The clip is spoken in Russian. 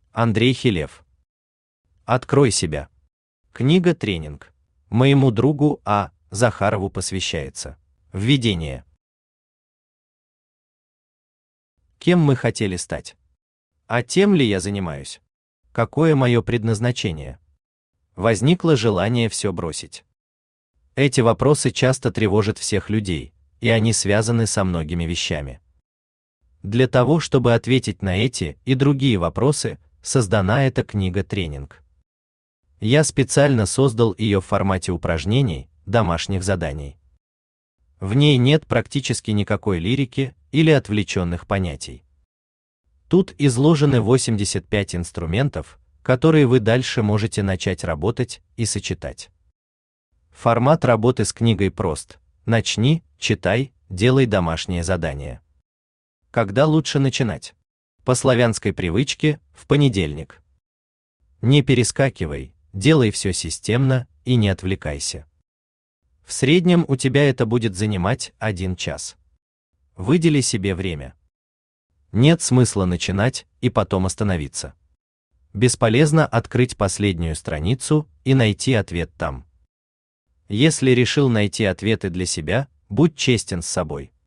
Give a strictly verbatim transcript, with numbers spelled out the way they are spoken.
Андрей Хилев. Открой себя. Книга-тренинг. Моему другу А. Захарову посвящается. Введение. Кем мы хотели стать? А тем ли я занимаюсь? Какое мое предназначение? Возникло желание все бросить. Эти вопросы часто тревожат всех людей, и они связаны со многими вещами. Для того, чтобы ответить на эти и другие вопросы, создана эта книга-тренинг. Я специально создал ее в формате упражнений, домашних заданий. В ней нет практически никакой лирики или отвлеченных понятий. Тут изложены восемьдесят пять инструментов, которые вы дальше можете начать работать и сочетать. Формат работы с книгой прост. Начни, читай, делай домашние задания. Когда лучше начинать? По славянской привычке, в понедельник. Не перескакивай, делай все системно и не отвлекайся. В среднем у тебя это будет занимать один час. Выдели себе время. Нет смысла начинать и потом остановиться. Бесполезно открыть последнюю страницу и найти ответ там. Если решил найти ответы для себя, будь честен с собой.